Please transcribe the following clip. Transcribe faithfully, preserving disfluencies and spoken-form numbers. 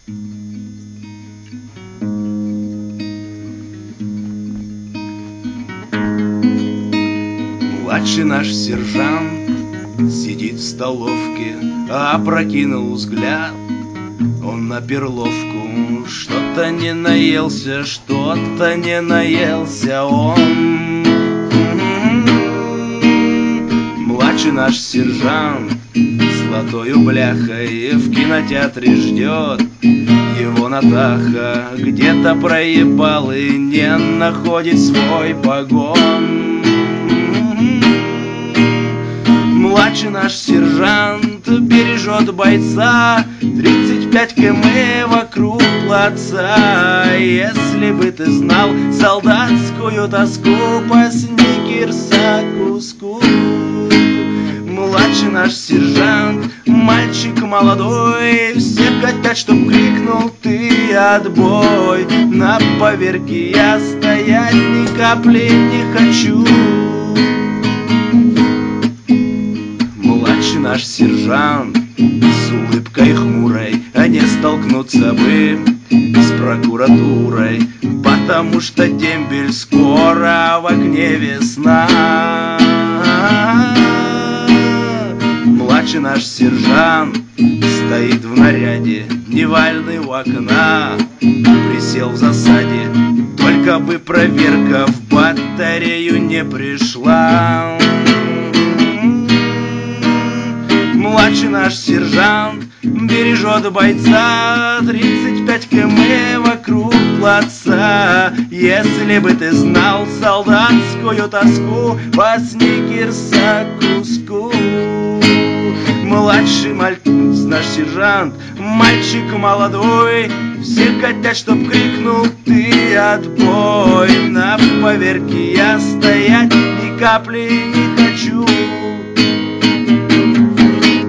Младший наш сержант сидит в столовке, опрокинул взгляд он на перловку. Что-то не наелся, что-то не наелся он. Младший наш сержант золотою бляхой в кинотеатре ждет его Натаха. Где-то проебал и не находит свой погон. Младший наш сержант бережет бойца, тридцать пять километров вокруг плаца. Если бы ты знал солдатскую тоску по сникерса куску. Младший наш сержант, мальчик молодой, все хотят, чтоб крикнул ты отбой. На поверке я стоять ни капли не хочу. Младший наш сержант с улыбкой хмурой, а не столкнуться бы с прокуратурой, потому что дембель скоро, в окне весна. Младший наш сержант стоит в наряде, невальный у окна, присел в засаде, только бы проверка в батарею не пришла. Младший наш сержант бережет бойца, тридцать пять километров вокруг плаца. Если бы ты знал солдатскую тоску по сникерса куску. Младший мальчик, наш сержант, мальчик молодой, все хотят, чтоб крикнул ты отбой. На поверке я стоять ни капли не хочу.